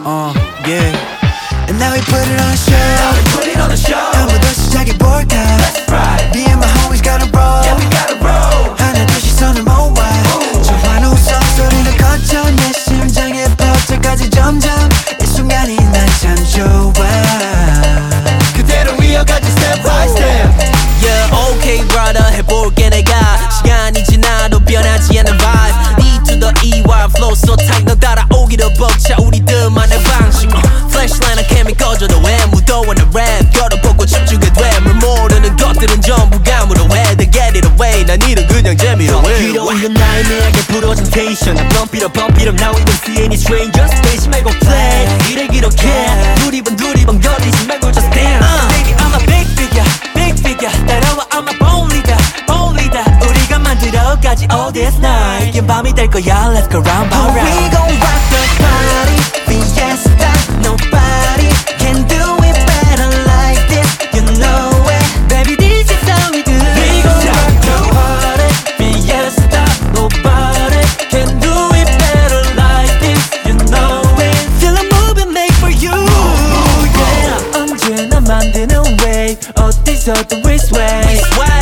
Yeah. And now we put it on a show. Now we put it on a show. 한번더 시작해볼까. That's right. Me and my homies gotta roll. Yeah, we gotta roll. 하나 둘씩 손을 모아. 저한 우성 소리를 거쳐 내 심장에 벅차까지 점점 이 순간이 난 참 좋아. 그대로 이어가지 step by step. Yeah, okay brother 해볼게 내가. 시간이 지나도 변하지 않는 vibe. E to the EY flow so tight 너 따라오기로 벅차 우리들만의 방식. Flashlight 캠이 꺼져도 왜 무더워 내 랩 걸어보고 춤추게 돼. 물 모르는 것들은 전부 감으로 해. They get it away 난 이런 그냥 재미로 해. 이런 건 나의 매하게 부러진 텐션. I bump it up now we don't see any strangers. Stage 말고 play 이래 이렇게 두리번 거리지 말고 just dance. Baby I'm a big figure 따라와 I'm a born leader 우리가 만들어가지 all this night. 긴 밤이 될 거야 let's go round by round. We gon' rock the party, fiesta. Nobody can do it better like this. You know it, Baby this is how we do it. we gon' rock the party, fiesta. Nobody can do it better like this. You know it. Feel the movement made for you. Yeah. 언제나 만드는 wave 어디서든 we sway.